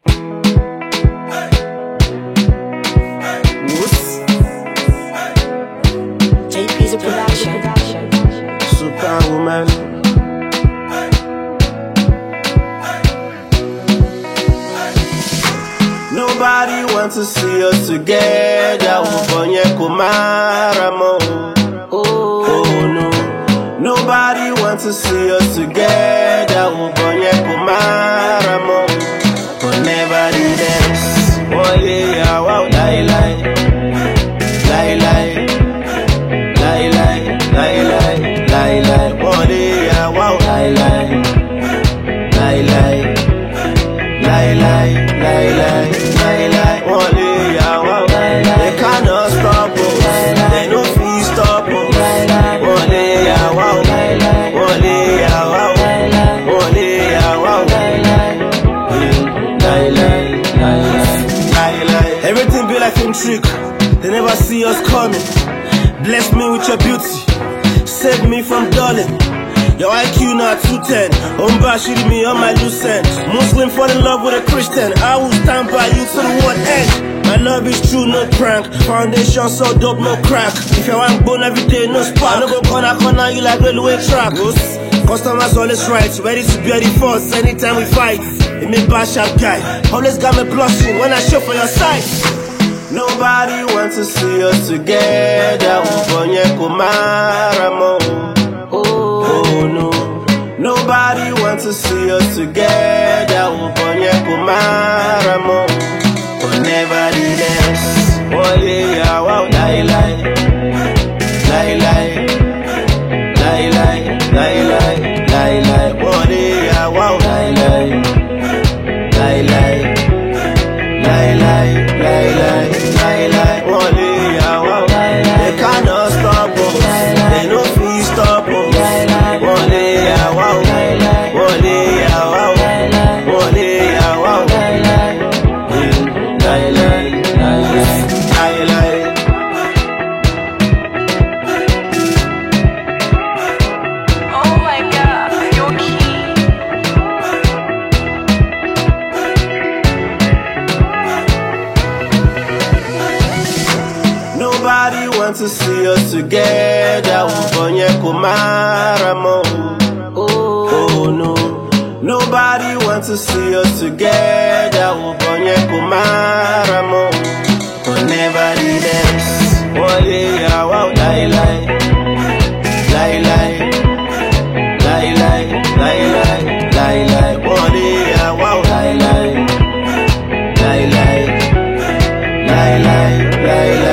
JP's a production. Superwoman. Nobody wants to see us together. Ubonye kumaramo. Oh no. Nobody wants to see us together. Ubonye kumaramo. But nevertheless, oh yeah, wow, lie lie, lie lie, lie lie, lie lie, lie lie, oh yeah, wow, lie lie, lie lie, lie lie, lie lie, lie lie, oh yeah, wow, they cannot stop us, they no feel stop us, oh yeah, wow, oh yeah, wow, oh yeah, wow, lie lie, lie lie. Everything be like film trick, they never see us coming. Bless me with your beauty, save me from dulling. Your IQ not 210, Umba shooting me on my loose end. Muslim fall in love with a Christian, I will stand by you to the one end. My love is true, no prank. Foundation so dope, no crack. If you want bone every day, no spark. I no go corner you like railway track. Customers always right, ready to be the force anytime we fight. It me bad sharp guy, always got me blushing when I show for your sight. Nobody wants to see us together. Ubonye kumaramo. Oh no. Nobody wants to see us together. Ubonye kumaramo. But nevertheless, oh yeah, wow, lie lie, lie lie, lie lie, lie lie, lie lie, oh yeah, wow, lie lie, lie lie, lie lie, lie lie, lie lie, oh yeah, wow, they cannot stop us, they no feel stop us, oh yeah, wow, oh yeah, wow, oh yeah, wow, lie lie, lie lie, lie lie. Oh my god, you're key. Nobody wants to see us together. Ubonye kumaramo. Oh no. Nobody wants to see us together. Ubonye kumaramo. But nevertheless, oh yeah, wow, lie lie, lie lie, lie lie, lie lie, lie lie, oh yeah, wow, lie lie, lie lie, lie lie, lie lie.